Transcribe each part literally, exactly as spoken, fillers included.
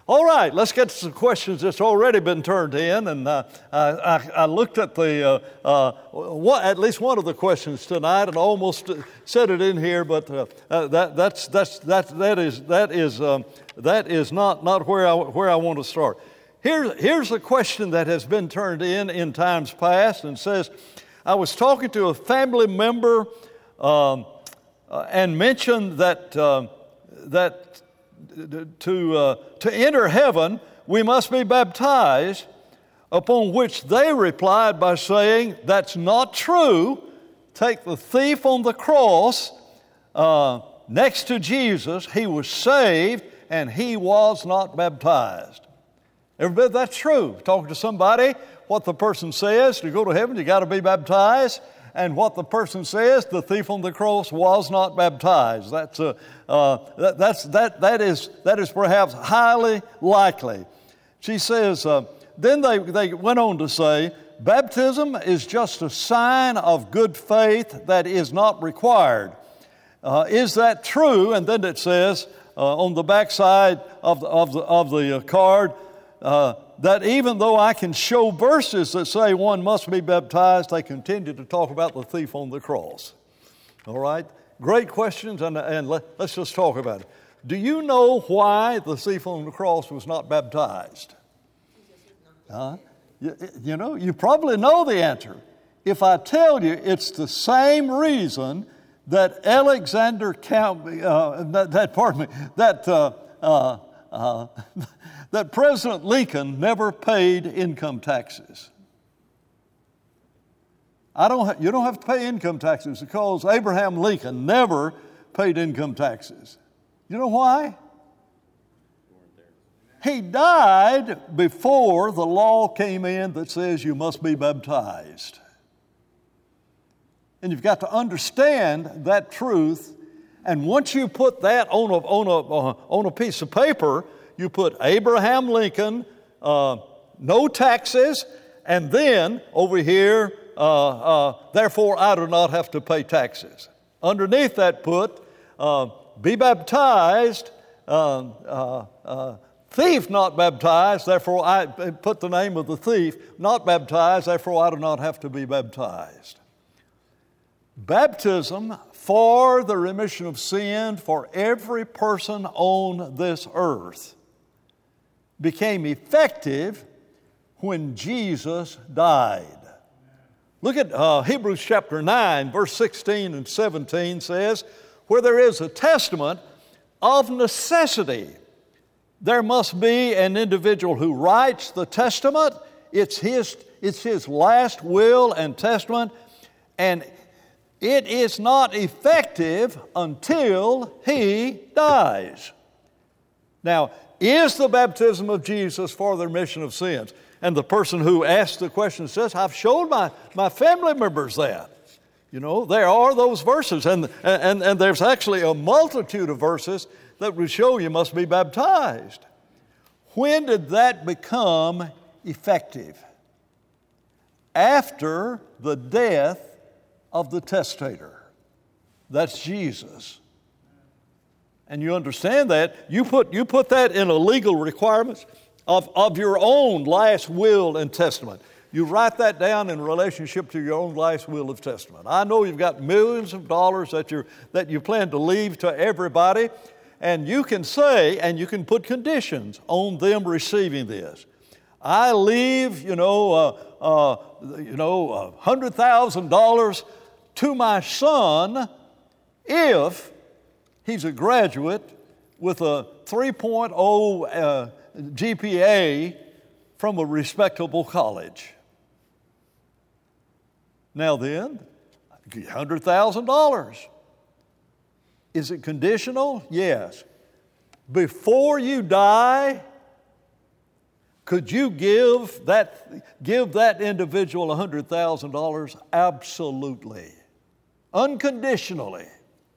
All right, let's get to some questions that's already been turned in. And uh, I, I looked at the uh, uh, what, at least one of the questions tonight, and almost said it in here, but uh, uh, that that's that's that that is that is um, that is not not where I where I want to start. Here's here's a question that has been turned in in times past, and says, I was talking to a family member um, uh, and mentioned that uh, that. To, uh, to enter heaven, we must be baptized, upon which they replied by saying, that's not true. Take the thief on the cross uh, next to Jesus. He was saved, and he was not baptized. Everybody, that's true. Talking to somebody, what the person says, to go to heaven, you got to be baptized. And what the person says, the thief on the cross was not baptized. That's a, uh, that, that's that that is that is perhaps highly likely. She says. Uh, then they they went on to say, baptism is just a sign of good faith that is not required. Uh, is that true? And then it says uh, on the backside of the of the of the card. Uh, that even though I can show verses that say one must be baptized, they continue to talk about the thief on the cross. All right? Great questions, and, and let, let's just talk about it. Do you know why the thief on the cross was not baptized? Uh, you, you know, you probably know the answer. If I tell you it's the same reason that Alexander Count, uh, that, that, pardon me, that uh, uh, uh, that President Lincoln never paid income taxes. I don't. Ha- you don't have to pay income taxes because Abraham Lincoln never paid income taxes. You know why? He died before the law came in that says you must be baptized. And you've got to understand that truth. And once you put that on a on a uh, on a piece of paper, you put Abraham Lincoln, uh, no taxes, and then over here, uh, uh, therefore I do not have to pay taxes. Underneath that put, uh, be baptized, uh, uh, uh, thief not baptized, therefore I put the name of the thief, not baptized, therefore I do not have to be baptized. Baptism for the remission of sin for every person on this earth became effective when Jesus died. Look at uh, Hebrews chapter nine, verse sixteen and seventeen says, where there is a testament of necessity, there must be an individual who writes the testament. It's his, it's his last will and testament, and it is not effective until he dies. Now, is the baptism of Jesus for the remission of sins? And the person who asked the question says, I've showed my, my family members that. You know, there are those verses, and, and, and there's actually a multitude of verses that will show you must be baptized. When did that become effective? After the death of the testator. That's Jesus. And you understand that. You put, you put that in a legal requirement of, of your own last will and testament. You write that down in relationship to your own last will of testament. I know you've got millions of dollars that, you're, that you plan to leave to everybody, and you can say, and you can put conditions on them receiving this. I leave, you know, uh, uh, you know, one hundred thousand dollars to my son if he's a graduate with a three point oh uh, G P A from a respectable college. Now then, one hundred thousand dollars. Is it conditional? Yes. Before you die, could you give that, give that individual one hundred thousand dollars? Absolutely. Unconditionally.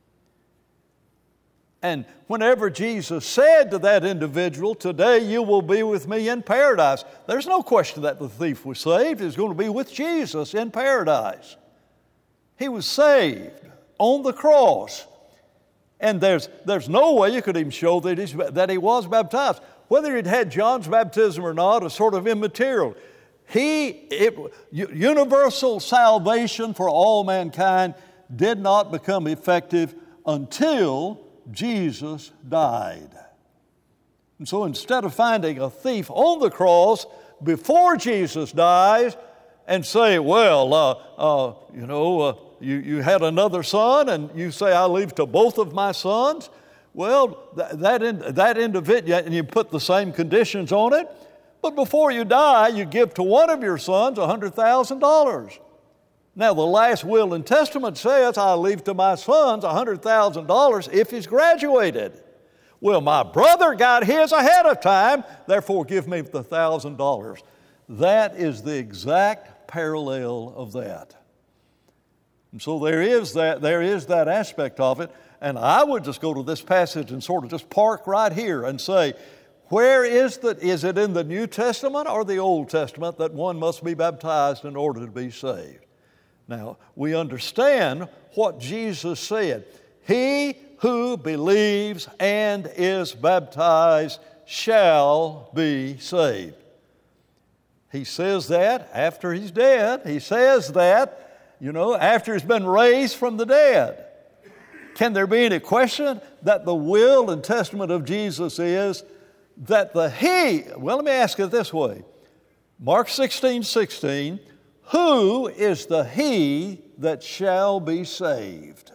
And whenever Jesus said to that individual, today you will be with me in paradise, there's no question that the thief was saved. He was going to be with Jesus in paradise. He was saved on the cross. And there's, there's no way you could even show that, he's, that he was baptized. whether he'd had John's baptism or not is sort of immaterial. He, it, universal salvation for all mankind did not become effective until Jesus died. And so instead of finding a thief on the cross before Jesus dies and say, well, uh, uh, you know, uh, you, you had another son and you say, I leave to both of my sons. Well, th- that, in, that individual, and you put the same conditions on it, but before you die, you give to one of your sons one hundred thousand dollars. Now, the last will and testament says, I leave to my sons one hundred thousand dollars if he's graduated. Well, my brother got his ahead of time, therefore give me the one thousand dollars. That is the exact parallel of that. And so there is that, there is that aspect of it, and I would just go to this passage and sort of just park right here and say, where is the, is it in the New Testament or the Old Testament that one must be baptized in order to be saved? Now, we understand what Jesus said. He who believes and is baptized shall be saved. He says that after he's dead. He says that, you know, after he's been raised from the dead. Can there be any question that the will and testament of Jesus is that the He, well, let me ask it this way. Mark sixteen sixteen, who is the He that shall be saved?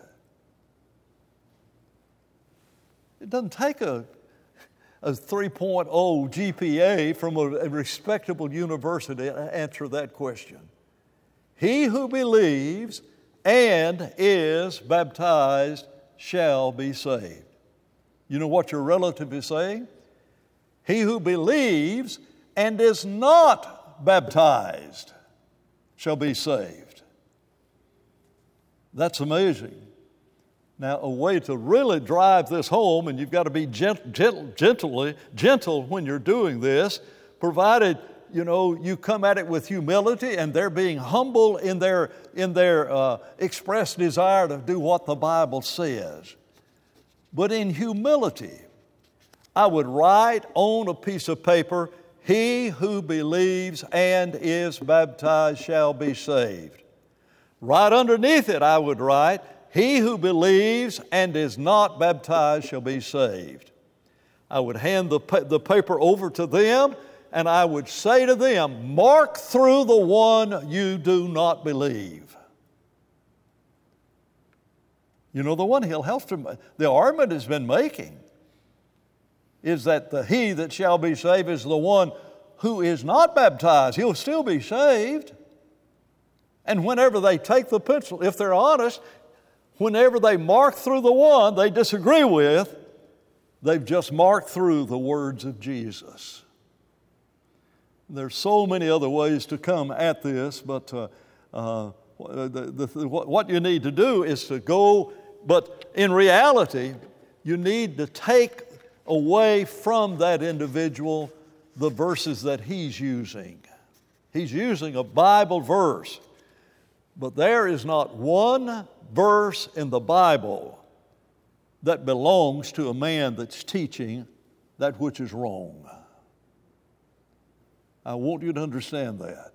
It doesn't take a, a three point oh G P A from a, a respectable university to answer that question. He who believes and is baptized shall be saved. You know what your relative is saying? He who believes and is not baptized shall be saved. That's amazing. Now, a way to really drive this home, and you've got to be gent- gent- gently, gentle when you're doing this, provided, you know, you come at it with humility and they're being humble in their, in their uh, expressed desire to do what the Bible says. But in humility, I would write on a piece of paper, he who believes and is baptized shall be saved. Right underneath it, I would write, he who believes and is not baptized shall be saved. I would hand the, pa- the paper over to them, and I would say to them, mark through the one you do not believe. You know, the one he'll have to, the argument has been making is that the he that shall be saved is the one who is not baptized. He'll still be saved. And whenever they take the pencil, if they're honest, whenever they mark through the one they disagree with, they've just marked through the words of Jesus. There's so many other ways to come at this, but uh, uh, the, the, what you need to do is to go, but in reality, you need to take away from that individual the verses that he's using. He's using a Bible verse, but there is not one verse in the Bible that belongs to a man that's teaching that which is wrong. I want you to understand that.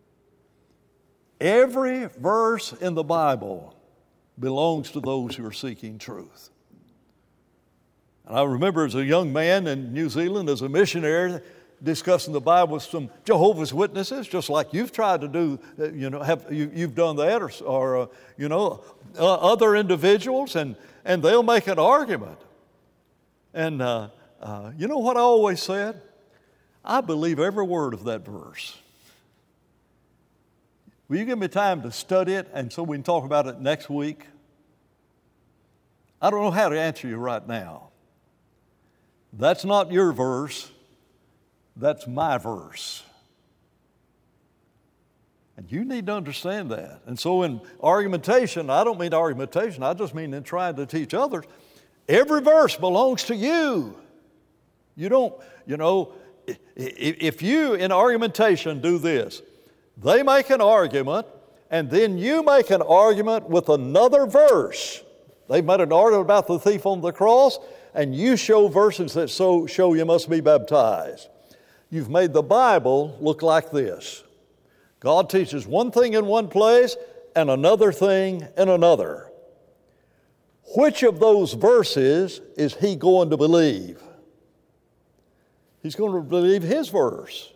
Every verse in the Bible belongs to those who are seeking truth. And I remember as a young man in New Zealand, as a missionary, discussing the Bible with some Jehovah's Witnesses, just like you've tried to do, you know, have you, you've done that, or, or uh, you know, uh, other individuals, and, and they'll make an argument. And uh, uh, you know what I always said? I believe every word of that verse. Will you give me time to study it, and so we can talk about it next week? I don't know how to answer you right now. That's not your verse. That's my verse. And you need to understand that. And so in argumentation, I don't mean argumentation, I just mean in trying to teach others, every verse belongs to you. You don't, you know, if you in argumentation do this, they make an argument, and then you make an argument with another verse. They've made an argument about the thief on the cross, and you show verses that so show you must be baptized. You've made the Bible look like this. God teaches one thing in one place and another thing in another. Which of those verses is he going to believe? He's going to believe his verse.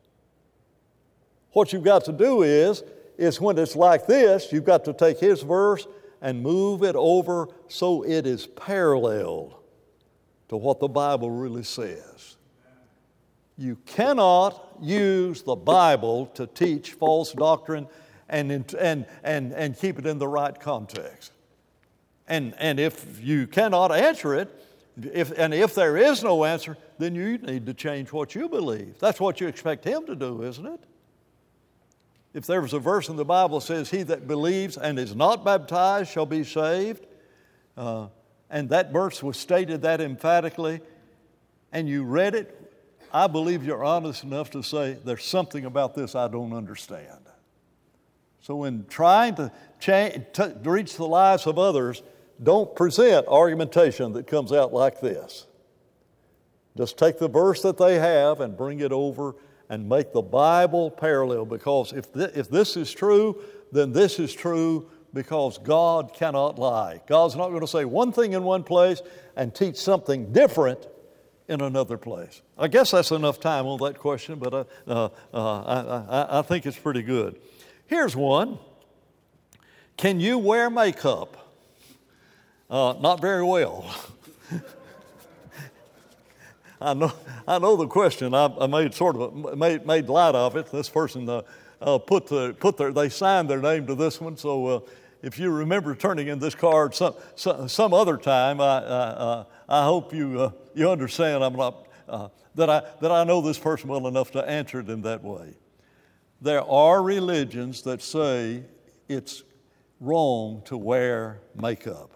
What you've got to do is, is when it's like this, you've got to take his verse and move it over so it is parallel to what the Bible really says. You cannot use the Bible to teach false doctrine and, and, and, and keep it in the right context. And, and if you cannot answer it, if, and if there is no answer, then you need to change what you believe. That's what you expect him to do, isn't it? If there was a verse in the Bible that says, he that believes and is not baptized shall be saved, uh, and that verse was stated that emphatically, and you read it, I believe you're honest enough to say, there's something about this I don't understand. So in trying to, change, to reach the lives of others, don't present argumentation that comes out like this. Just take the verse that they have and bring it over and make the Bible parallel, because if, th- if this is true, then this is true, because God cannot lie. God's not going to say one thing in one place and teach something different in another place. I guess that's enough time on that question, but uh, uh, uh, I, I, I think it's pretty good. Here's one. Can you wear makeup? Uh, not very well. I know, I know the question. I, I made sort of a, made made light of it. This person uh, uh, put the put their they signed their name to this one. So uh, if you remember turning in this card some some, some other time, I I, uh, I hope you uh, you understand. I'm not uh, that I that I know this person well enough to answer it in that way. There are religions that say it's wrong to wear makeup.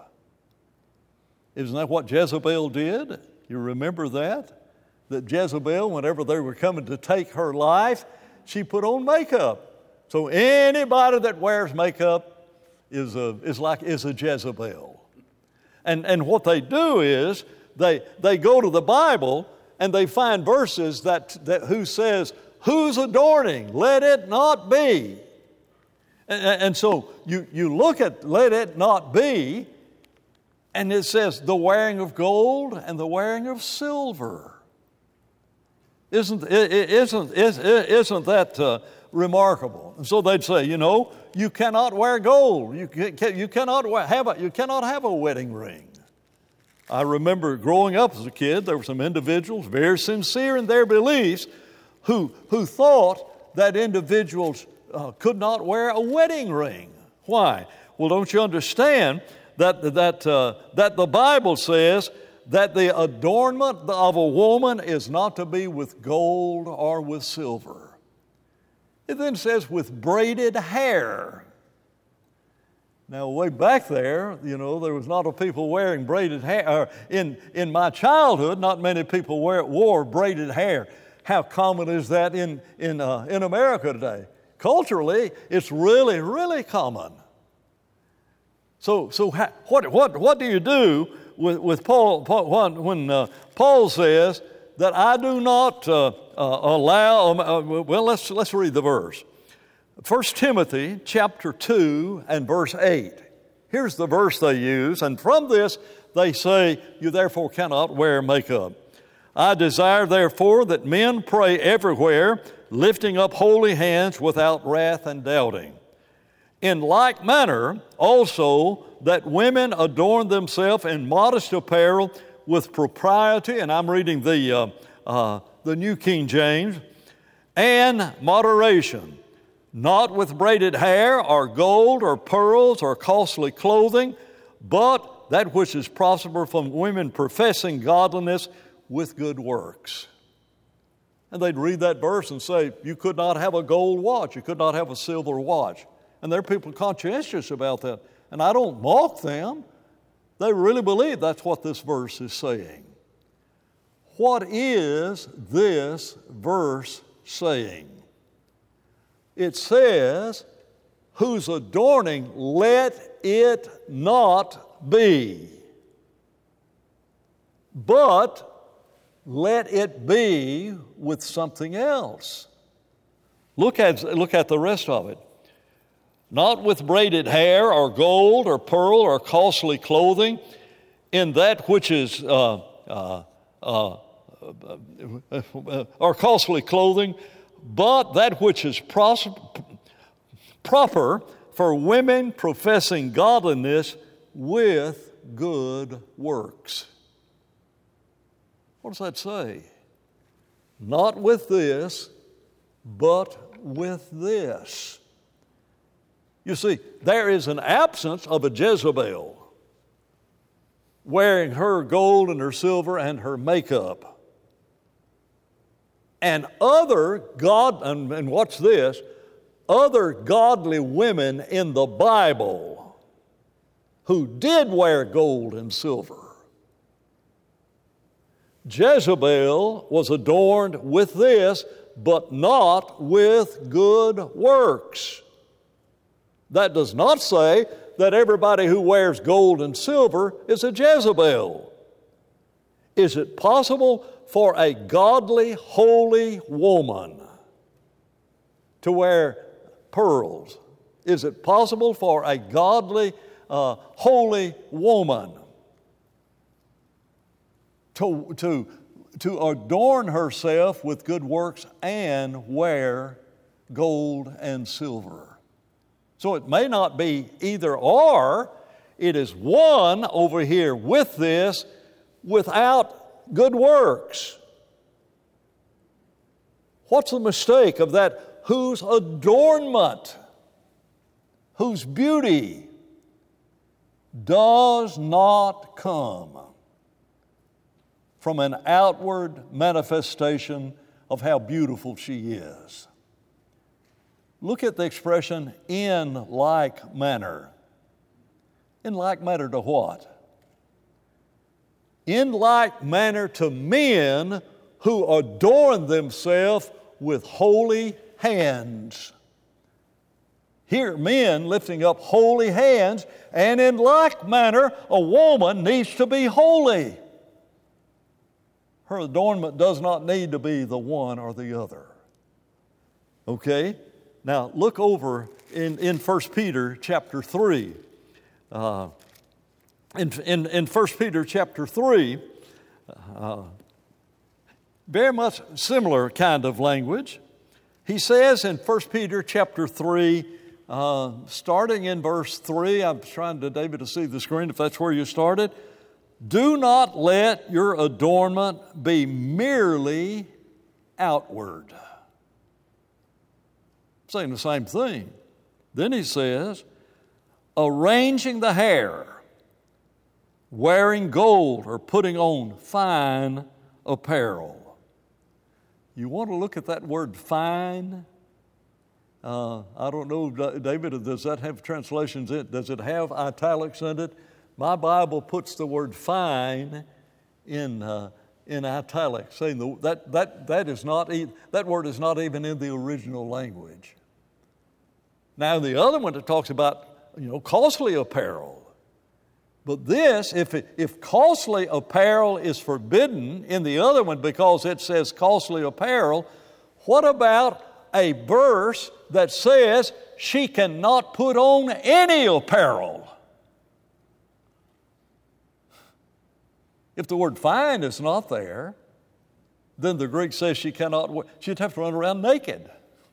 Isn't that what Jezebel did? You remember that? That Jezebel, whenever they were coming to take her life, she put on makeup. So anybody that wears makeup is a, is like is a Jezebel. And, and what they do is they, they go to the Bible and they find verses that, that who says, who's adorning? Let it not be. And, and so you, you look at let it not be, and it says the wearing of gold and the wearing of silver. Isn't, isn't, isn't that uh, remarkable? And so they'd say, you know, you cannot wear gold. You, can, you, cannot wear, have a, you cannot have a wedding ring. I remember growing up as a kid, there were some individuals very sincere in their beliefs who, who thought that individuals uh, could not wear a wedding ring. Why? Well, don't you understand that, that, uh, that the Bible says that the adornment of a woman is not to be with gold or with silver. It then says with braided hair. Now, way back there, you know, there was not a people wearing braided hair. Or in, in my childhood, not many people wear, wore braided hair. How common is that in, in, uh, in America today? Culturally, it's really, really common. So, so ha, what, what, what do you do with, with Paul, Paul when uh, Paul says that I do not uh, uh, allow, uh, well, let's, let's read the verse. First Timothy chapter two and verse eight. Here's the verse they use, and from this they say, you therefore cannot wear makeup. I desire therefore that men pray everywhere, lifting up holy hands without wrath and doubting. In like manner, also, that women adorn themselves in modest apparel with propriety, and I'm reading the, uh, uh, the New King James, and moderation, not with braided hair or gold or pearls or costly clothing, but that which is profitable from women professing godliness with good works. And they'd read that verse and say, you could not have a gold watch, you could not have a silver watch. And there are people conscientious about that. And I don't mock them. They really believe that's what this verse is saying. What is this verse saying? It says, whose adorning let it not be. but let it be with something else. Look at, look at the rest of it. Not with braided hair or gold or pearl or costly clothing, in that which is uh, uh, uh, uh, or costly clothing, but that which is pros- proper for women professing godliness with good works. What does that say? Not with this, but with this. You see, there is an absence of a Jezebel wearing her gold and her silver and her makeup. And other God, and, and watch this, other godly women in the Bible who did wear gold and silver. Jezebel was adorned with this, but not with good works. That does not say that everybody who wears gold and silver is a Jezebel. Is it possible for a godly, holy woman to wear pearls? Is it possible for a godly, uh, holy woman to, to, to adorn herself with good works and wear gold and silver? So it may not be either or. It is one over here with this without good works. What's the mistake of that? Whose adornment, whose beauty does not come from an outward manifestation of how beautiful she is. Look at the expression, in like manner. In like manner to what? In like manner to men who adorn themselves with holy hands. Here, men lifting up holy hands, and in like manner, a woman needs to be holy. Her adornment does not need to be the one or the other. Okay? Now, look over in, in First Peter chapter three. Uh, in, in, in First Peter chapter three, uh, very much similar kind of language. He says in First Peter chapter three, uh, starting in verse three, I'm trying to, David, to see the screen if that's where you started. Do not let your adornment be merely outward. Saying the same thing. Then he says, arranging the hair, wearing gold, or putting on fine apparel. You want to look at that word fine? Uh, I don't know, David, does that have translations in it? Does it have italics in it? My Bible puts the word fine in uh, in italics, saying the, that that that is not e- that word is not even in the original language. Now the other one that talks about, you know, costly apparel, but this, if it, if costly apparel is forbidden in the other one because it says costly apparel, what about a verse that says she cannot put on any apparel? If the word fine is not there, then the Greek says she cannot, she'd have to run around naked.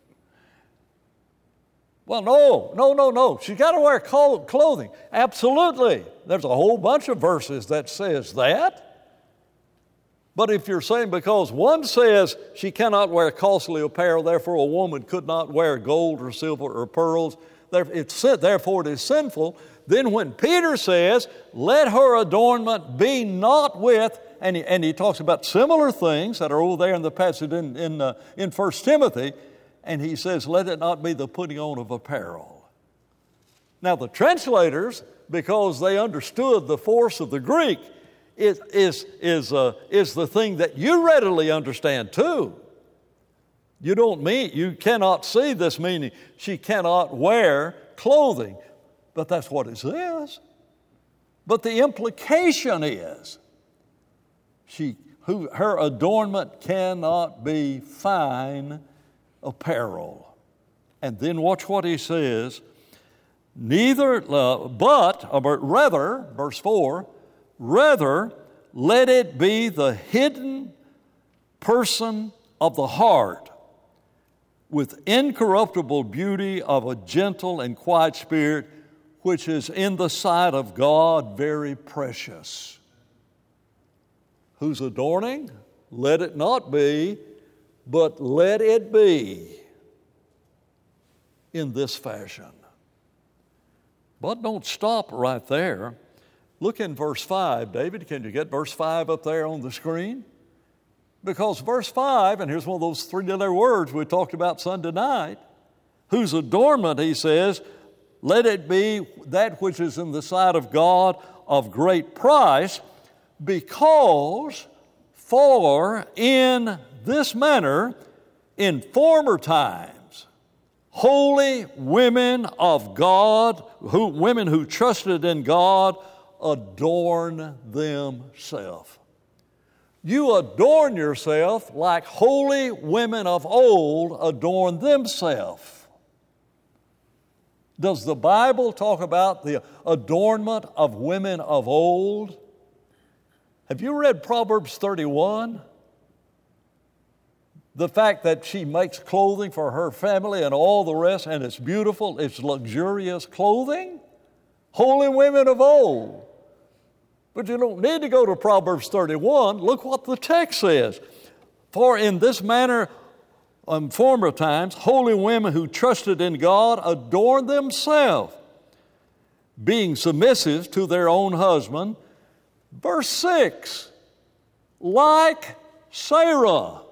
Well, no, no, no, no. She's got to wear clothing. Absolutely. There's a whole bunch of verses that says that. But if you're saying because one says she cannot wear costly apparel, therefore a woman could not wear gold or silver or pearls, it's, therefore it is sinful, then when Peter says, let her adornment be not with, and he, and he talks about similar things that are over there in the passage in, in, uh, in First Timothy, and he says, let it not be the putting on of apparel. Now the translators, because they understood the force of the Greek, it is, is, uh, is the thing that you readily understand too. You don't mean, you cannot see this meaning, she cannot wear clothing. But that's what it says. But the implication is She, who, her adornment cannot be fine apparel. And then watch what he says. Neither, uh, but, or rather, verse four, rather, let it be the hidden person of the heart with incorruptible beauty of a gentle and quiet spirit, which is in the sight of God very precious. Whose adorning? Let it not be, but let it be in this fashion. But don't stop right there. Look in verse five. David, can you get verse five up there on the screen? Because verse five, and here's one of those three-letter words we talked about Sunday night, whose adornment, he says, let it be that which is in the sight of God of great price, because for in this manner, in former times, holy women of God, who, women who trusted in God, adorn themselves. You adorn yourself like holy women of old adorn themselves. Does the Bible talk about the adornment of women of old? Have you read Proverbs thirty-one? The fact that she makes clothing for her family and all the rest, and it's beautiful, it's luxurious clothing. Holy women of old. But you don't need to go to Proverbs thirty-one. Look what the text says. For in this manner, in former times, holy women who trusted in God adorned themselves, being submissive to their own husband. Verse six, like Sarah.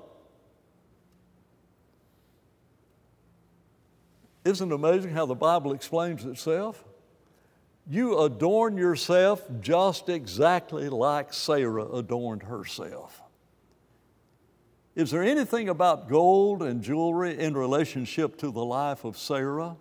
Isn't it amazing how the Bible explains itself? You adorn yourself just exactly like Sarah adorned herself. Is there anything about gold and jewelry in relationship to the life of Sarah?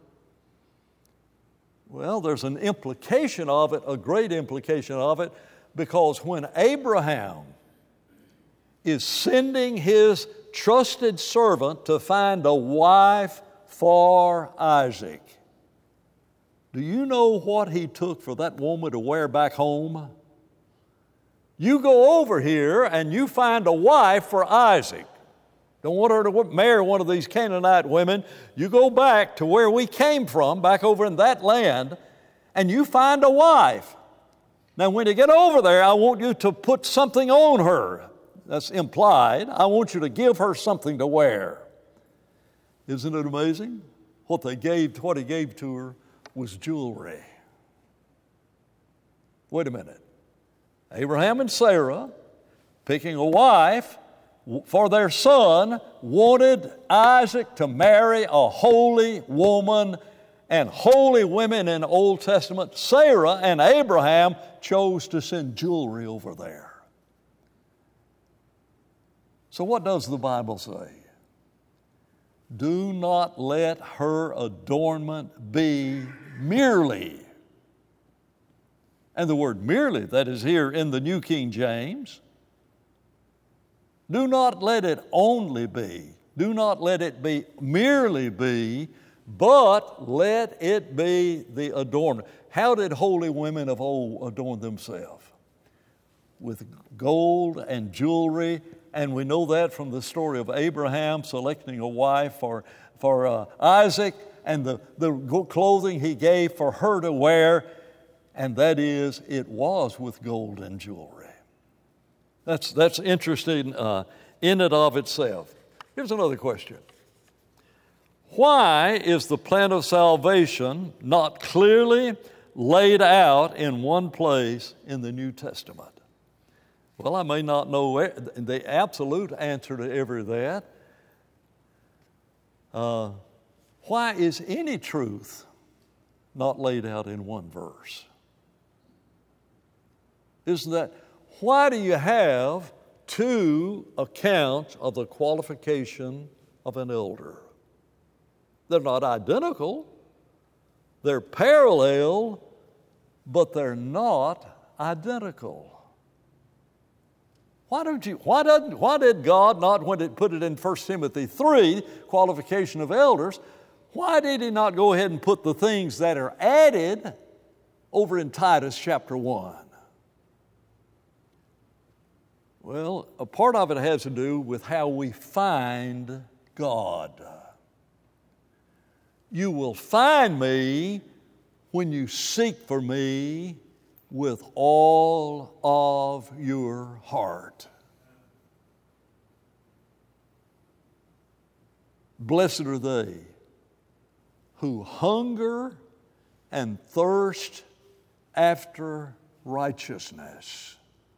Well, there's an implication of it, a great implication of it, because when Abraham is sending his trusted servant to find a wife for Isaac, do you know what he took for that woman to wear back home? You go over here and you find a wife for Isaac. Don't want her to marry one of these Canaanite women. You go back to where we came from, back over in that land, and you find a wife. Now, when you get over there, I want you to put something on her. That's implied. I want you to give her something to wear. Isn't it amazing? What they gave, what he gave to her was jewelry. Wait a minute. Abraham and Sarah, picking a wife for their son, wanted Isaac to marry a holy woman, and holy women in the Old Testament, Sarah and Abraham, chose to send jewelry over there. So what does the Bible say? Do not let her adornment be merely. And the word merely that is here in the New King James, do not let it only be. Do not let it be merely be, but let it be the adornment. How did holy women of old adorn themselves? With gold and jewelry. And we know that from the story of Abraham selecting a wife for, for uh, Isaac, and the, the clothing he gave for her to wear, and that is, it was with gold and jewelry. That's, that's interesting uh, in and of itself. Here's another question. Why is the plan of salvation not clearly laid out in one place in the New Testament? Well, I may not know the absolute answer to every that. Uh, why is any truth not laid out in one verse? Isn't that, why do you have two accounts of the qualification of an elder? They're not identical. They're parallel, but they're not identical. Why don't you, why doesn't, why did God not, when it put it in First Timothy three, qualification of elders, why did he not go ahead and put the things that are added over in Titus chapter one? Well, a part of it has to do with how we find God. You will find me when you seek for me with all of your heart. Blessed are they who hunger and thirst after righteousness.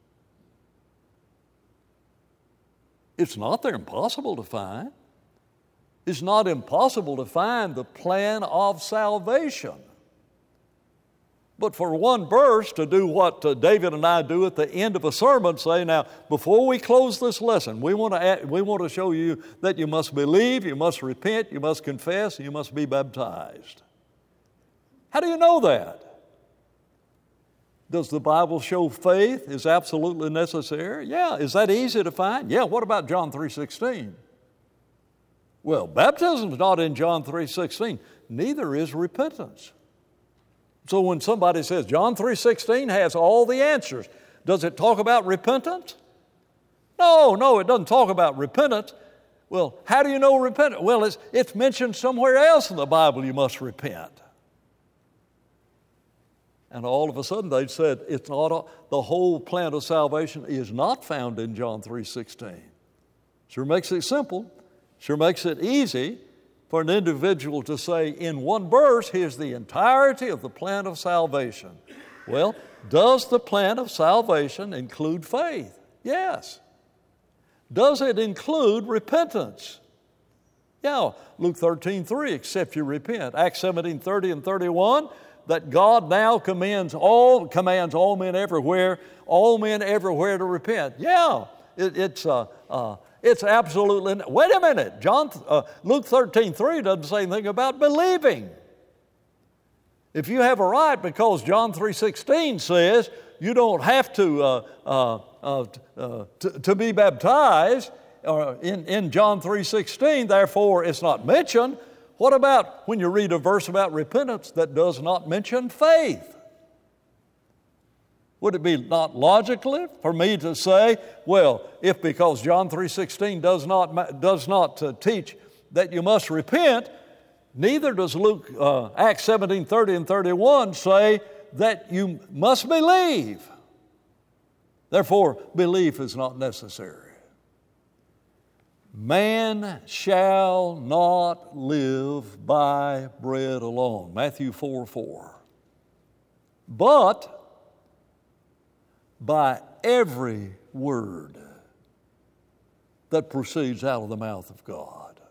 It's not they're impossible to find. It's not impossible to find the plan of salvation. But for one verse to do what uh, David and I do at the end of a sermon, say, now, before we close this lesson, we want to add, we want to show you that you must believe, you must repent, you must confess, and you must be baptized. How do you know that? Does the Bible show faith is absolutely necessary? Yeah. Is that easy to find? Yeah. What about John three sixteen? Well, baptism is not in John three sixteen. Neither is repentance. So when somebody says John three sixteen has all the answers, does it talk about repentance? No, no, it doesn't talk about repentance. Well, how do you know repentance? Well, it's, it's mentioned somewhere else in the Bible you must repent. And all of a sudden they said it's not a, the whole plan of salvation is not found in John three sixteen. Sure makes it simple. Sure makes it easy for an individual to say in one verse, here's the entirety of the plan of salvation. Well, does the plan of salvation include faith? Yes. Does it include repentance? Yeah, Luke thirteen three, except you repent. Acts seventeen thirty and thirty-one, that God now commands all commands all men everywhere, all men everywhere to repent. Yeah, it, it's uh, uh, it's absolutely. Wait a minute, John uh, Luke thirteen three doesn't say anything about believing. If you have a right, because John three sixteen says you don't have to uh, uh, uh, uh, to, to be baptized, or in in John three sixteen, therefore it's not mentioned. What about when you read a verse about repentance that does not mention faith? Would it be not logically for me to say, well, if because John three sixteen does not, does not uh, teach that you must repent, neither does Luke, uh, Acts seventeen thirty and thirty-one say that you must believe. Therefore, belief is not necessary. Man shall not live by bread alone. Matthew four four. But by every word that proceeds out of the mouth of God.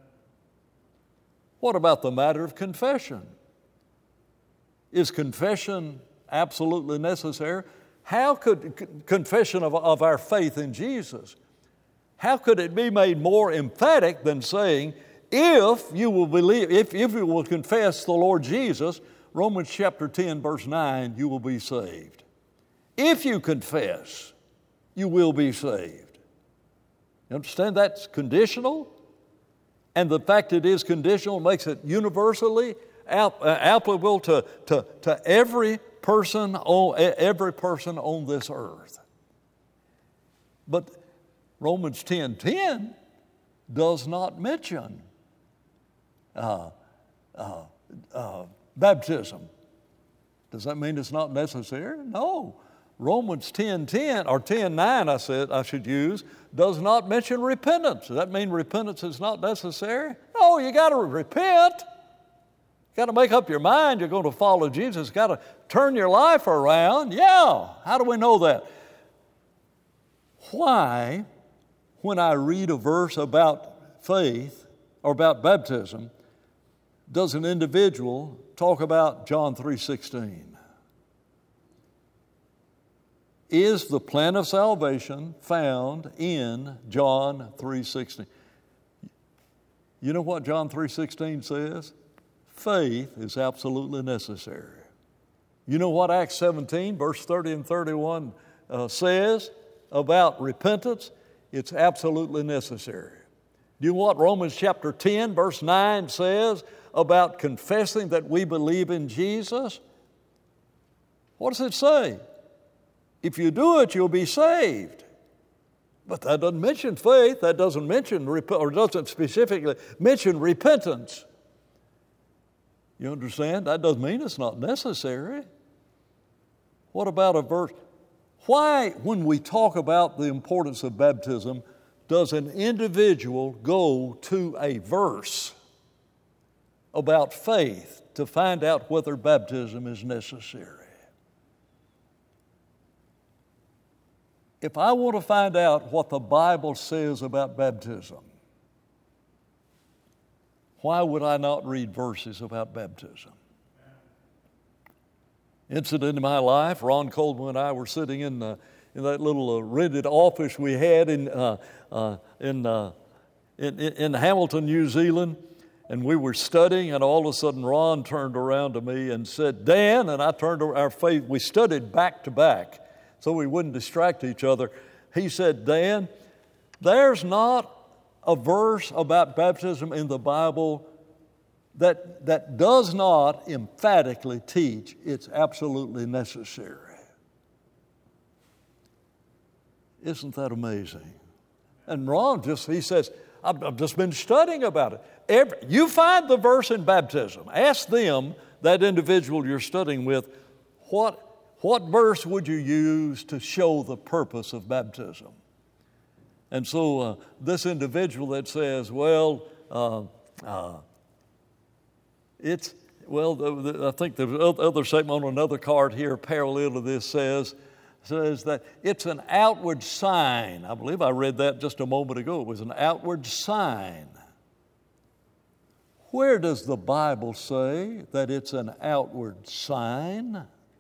What about the matter of confession? Is confession absolutely necessary? How could confession of, of our faith in Jesus, how could it be made more emphatic than saying, if you will believe, if, if you will confess the Lord Jesus, Romans chapter ten, verse nine, you will be saved. If you confess, you will be saved. You understand that's conditional? And the fact it is conditional makes it universally ap- uh, applicable to, to, to every person on, every person on this earth. But Romans ten ten does not mention uh, uh, uh, baptism. Does that mean it's not necessary? No. Romans ten ten, or ten nine I said I should use, does not mention repentance. Does that mean repentance is not necessary? No, you got to repent. You got to make up your mind you're going to follow Jesus. You got to turn your life around. Yeah. How do we know that? Why, when I read a verse about faith or about baptism, does an individual talk about John three sixteen? Is the plan of salvation found in John three sixteen? You know what John three sixteen says? Faith is absolutely necessary. You know what Acts seventeen, verse thirty and thirty-one uh, says? about repentance, it's absolutely necessary. Do you know what Romans chapter ten, verse nine says about confessing that we believe in Jesus? What does it say? If you do it, you'll be saved. But that doesn't mention faith. That doesn't mention, or doesn't specifically mention repentance. You understand? That doesn't mean it's not necessary. What about a verse? Why, when we talk about the importance of baptism, does an individual go to a verse about faith to find out whether baptism is necessary? If I want to find out what the Bible says about baptism, why would I not read verses about baptism? Incident in my life, Ron Coleman and I were sitting in the, in that little uh, rented office we had in uh, uh, in, uh, in in Hamilton, New Zealand, and we were studying, and all of a sudden Ron turned around to me and said, "Dan," and I turned to our faith. We studied back to back, so we wouldn't distract each other. He said, "Dan, there's not a verse about baptism in the Bible that that does not emphatically teach it's absolutely necessary." Isn't that amazing? And Ron just, he says, I've, I've just been studying about it. Every, you find the verse in baptism. Ask them, that individual you're studying with, what, what verse would you use to show the purpose of baptism? And so uh, this individual that says, well, uh, uh, it's, well, the, the, I think the other statement on another card here, parallel to this, says, says that it's an outward sign. I believe I read that just a moment ago. It was an outward sign. Where does the Bible say that it's an outward sign?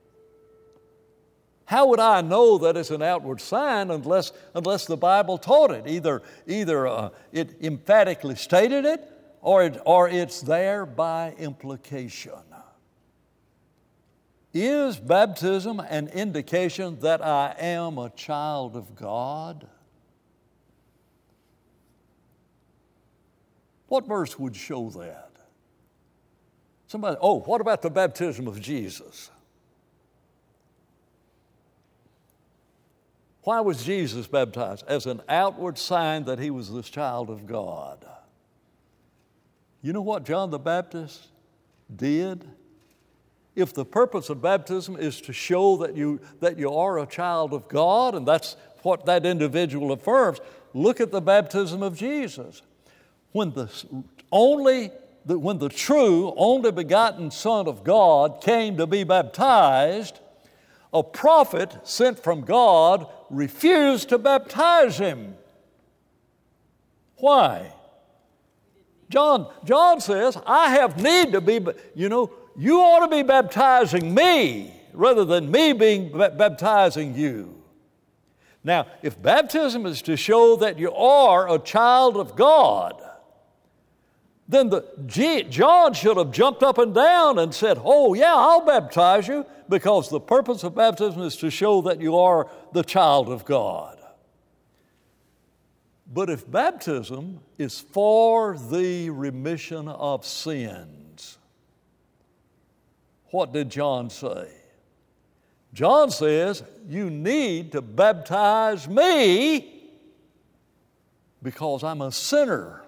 How would I know that it's an outward sign unless, unless the Bible taught it? Either, either uh, it emphatically stated it, or, it, or it's there by implication. Is baptism an indication that I am a child of God? What verse would show that? Somebody, oh, what about the baptism of Jesus? Why was Jesus baptized? As an outward sign that he was this child of God. You know what John the Baptist did? If the purpose of baptism is to show that you, that you are a child of God, and that's what that individual affirms, look at the baptism of Jesus. When the only, when the true, only begotten Son of God came to be baptized, a prophet sent from God refused to baptize him. Why? John, John says, I have need to be, you know, you ought to be baptizing me rather than me being baptizing you. Now, if baptism is to show that you are a child of God, then the, John should have jumped up and down and said, oh yeah, I'll baptize you, because the purpose of baptism is to show that you are the child of God. But if baptism is for the remission of sins, what did John say? John says, you need to baptize me because I'm a sinner.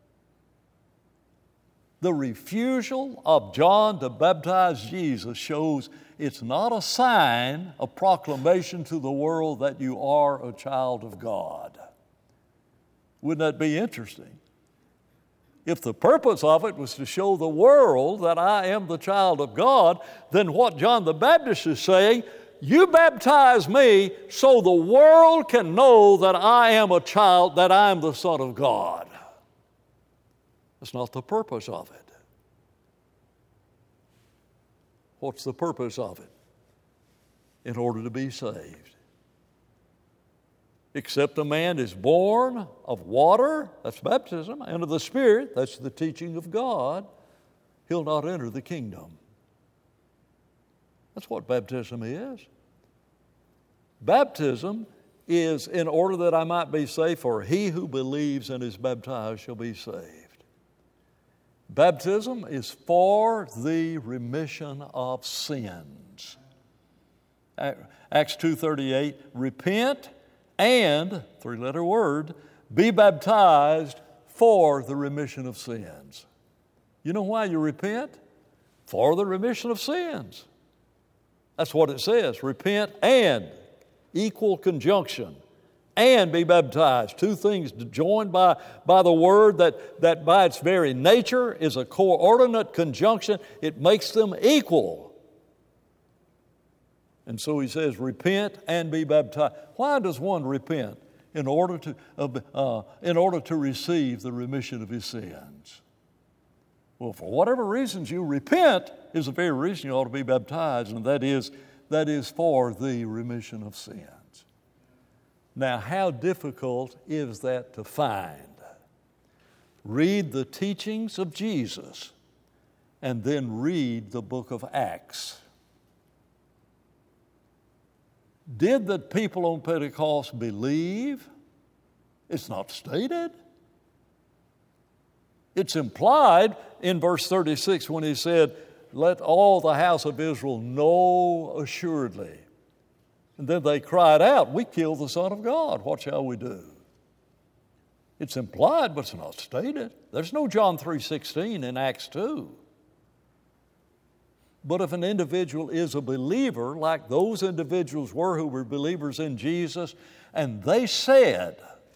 The refusal of John to baptize Jesus shows it's not a sign, a proclamation to the world that you are a child of God. Wouldn't that be interesting? If the purpose of it was to show the world that I am the child of God, then what John the Baptist is saying, you baptize me so the world can know that I am a child, that I am the Son of God. That's not the purpose of it. What's the purpose of it? In order to be saved. Except a man is born of water, that's baptism, and of the Spirit, that's the teaching of God, he'll not enter the kingdom. That's what baptism is. Baptism is in order that I might be saved, for he who believes and is baptized shall be saved. Baptism is for the remission of sins. Acts two thirty-eight, repent and, three-letter word, be baptized for the remission of sins. You know why you repent? For the remission of sins. That's what it says. Repent and, equal conjunction, and be baptized. Two things joined by, by the word that, that by its very nature is a coordinate conjunction. It makes them equal. And so he says, repent and be baptized. Why does one repent? In order to, uh, in order to receive the remission of his sins. Well, for whatever reasons you repent is the very reason you ought to be baptized, and that is, that is for the remission of sins. Now, how difficult is that to find? Read the teachings of Jesus and then read the book of Acts. Did the people on Pentecost believe? It's not stated. It's implied in verse thirty-six when he said, let all the house of Israel know assuredly. And then they cried out, we killed the Son of God. What shall we do? It's implied, but it's not stated. There's no John three sixteen in Acts two. But if an individual is a believer, like those individuals were who were believers in Jesus, and they said,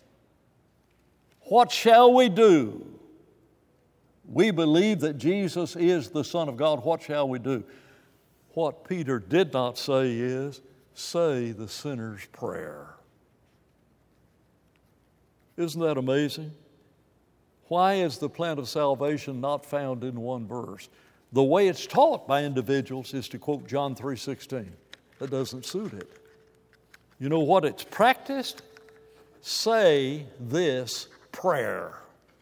what shall we do? We believe that Jesus is the Son of God. What shall we do? What Peter did not say is, say the sinner's prayer. Isn't that amazing? Why is the plan of salvation not found in one verse? The way it's taught by individuals is to quote John three sixteen. That doesn't suit it. You know what it's practiced? Say this prayer.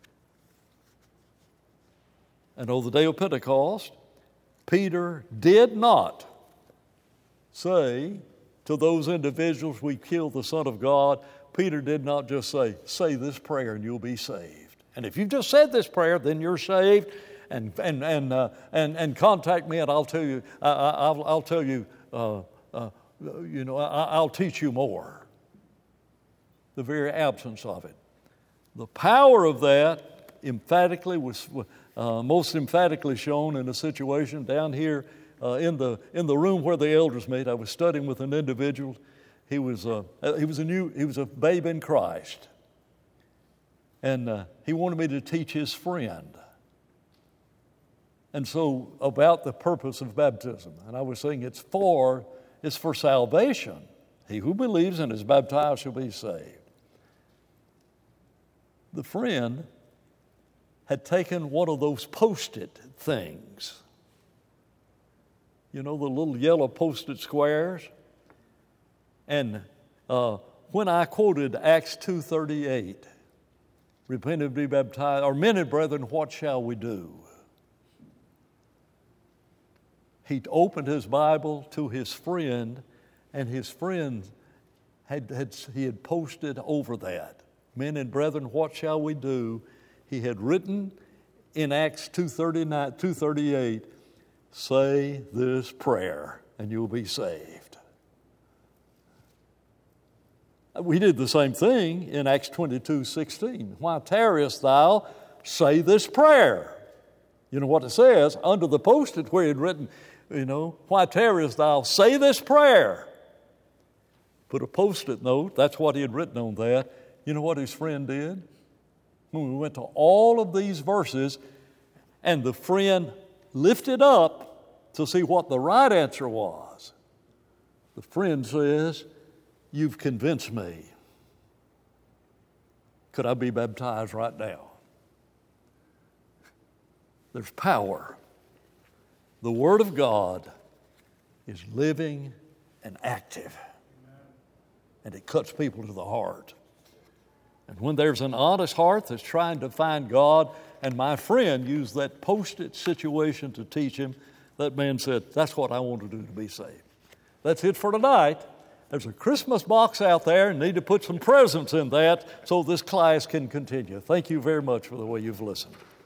And on the day of Pentecost, Peter did not say to those individuals, we killed the Son of God. Peter did not just say, say this prayer and you'll be saved. And if you've just said this prayer, then you're saved. And and and uh, and and contact me, and I'll tell you. I, I'll I'll tell you. Uh, uh, you know, I, I'll teach you more. The very absence of it, the power of that, emphatically was uh, most emphatically shown in a situation down here uh, in the in the room where the elders meet. I was studying with an individual. He was uh, he was a new he was a babe in Christ, and uh, he wanted me to teach his friend. And so about the purpose of baptism, and I was saying it's for, it's for salvation. He who believes and is baptized shall be saved. The friend had taken one of those Post-it things. You know, the little yellow Post-it squares? And uh, when I quoted Acts two thirty-eight, repent and be baptized, or men and brethren, what shall we do? He opened his Bible to his friend, and his friend had, had he had posted over that, men and brethren, what shall we do? He had written in Acts two thirty-nine, two thirty-eight, say this prayer and you'll be saved. We did the same thing in Acts twenty-two sixteen. Why tarriest thou? Say this prayer. You know what it says? Under the Post-it where he had written, you know, why tarriest thou? Say this prayer. Put a Post-it note. That's what he had written on that. You know what his friend did? When we went to all of these verses, and the friend lifted up to see what the right answer was, the friend says, you've convinced me. Could I be baptized right now? There's power. The Word of God is living and active. And it cuts people to the heart. And when there's an honest heart that's trying to find God, and my friend used that Post-it situation to teach him, that man said, that's what I want to do to be saved. That's it for tonight. there's a Christmas box out there and need to put some presents in that so this class can continue. Thank you very much for the way you've listened.